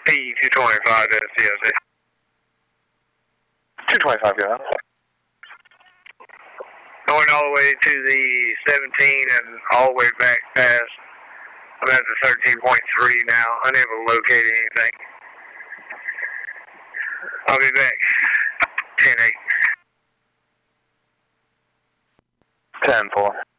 P225 to COC. 225, go ahead. Going all the way to the 17 and all the way back past. I'm at the 13.3 now, unable to locate anything. I'll be back. 10-8. 10-4.